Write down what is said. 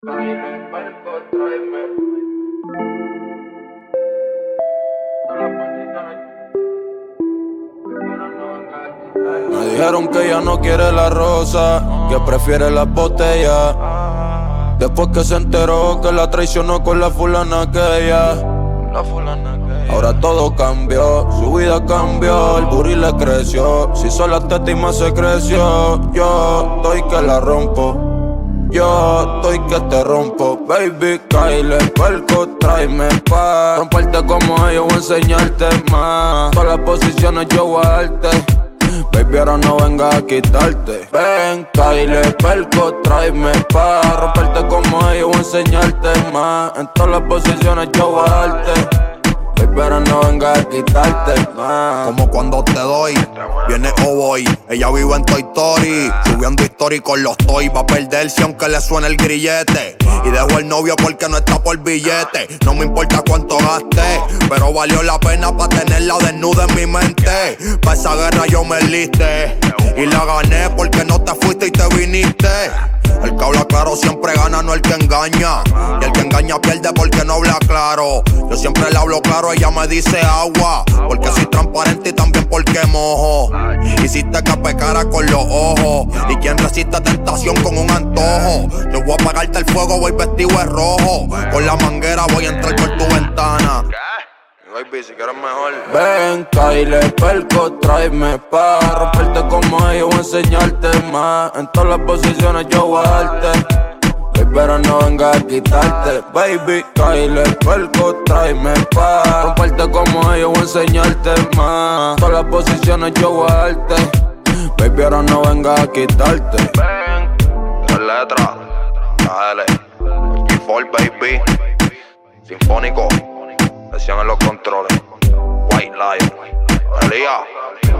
Tráeme, Marco, tráeme. Me dijeron que ella no quiere la rosa, que prefiere las botellas. Después que se enteró que la traicionó con la fulana aquella. Ahora todo cambió, su vida cambió, el booty le creció. Si sola teta y más se creció. Yo estoy que la rompo, yo estoy que te rompo. Baby, Kyle, perco, tráeme pa' romperte como ellos, voy a enseñarte más. Todas las posiciones yo voy a darte. Baby, ahora no venga a quitarte. Ven, Kyle, perco, tráeme pa' romperte como ellos, voy a enseñarte más. En todas las posiciones yo voy a darte. Pero no venga a quitarte más. Como cuando te doy, viene o voy. Ella vive en Toy Story, subiendo story con los toys. Va a perderse aunque le suene el grillete. Y dejo el novio porque no está por billete. No me importa cuánto gaste, pero valió la pena pa' tenerla desnuda en mi mente. Pa' esa guerra yo me enlisté y la gané porque no te fuiste y te viniste. El que habla claro siempre gana, no el que engaña. Y el que engaña pierde porque no habla claro. Yo siempre le hablo claro, ella me dice agua, porque soy transparente y también porque mojo. Hiciste que pecara con los ojos. Y quien resiste tentación con un antojo. Yo voy a apagarte el fuego, voy vestido de rojo. Con la manguera voy a entrar por tu ventana. Baby, si quieres mejor. Ven, Kyle, perco, tráeme pa' romperte como ellos, voy a enseñarte más. En todas las posiciones yo voy a darte. Pero no venga a quitarte. Baby, Kyle, perco, tráeme pa' romperte como ellos, voy a enseñarte más. En todas las posiciones yo voy a darte. Baby, ahora no venga a quitarte. Ven, tres letras, dale. G4, baby. Sinfónico. Presión en los controles. White Lion. Elías.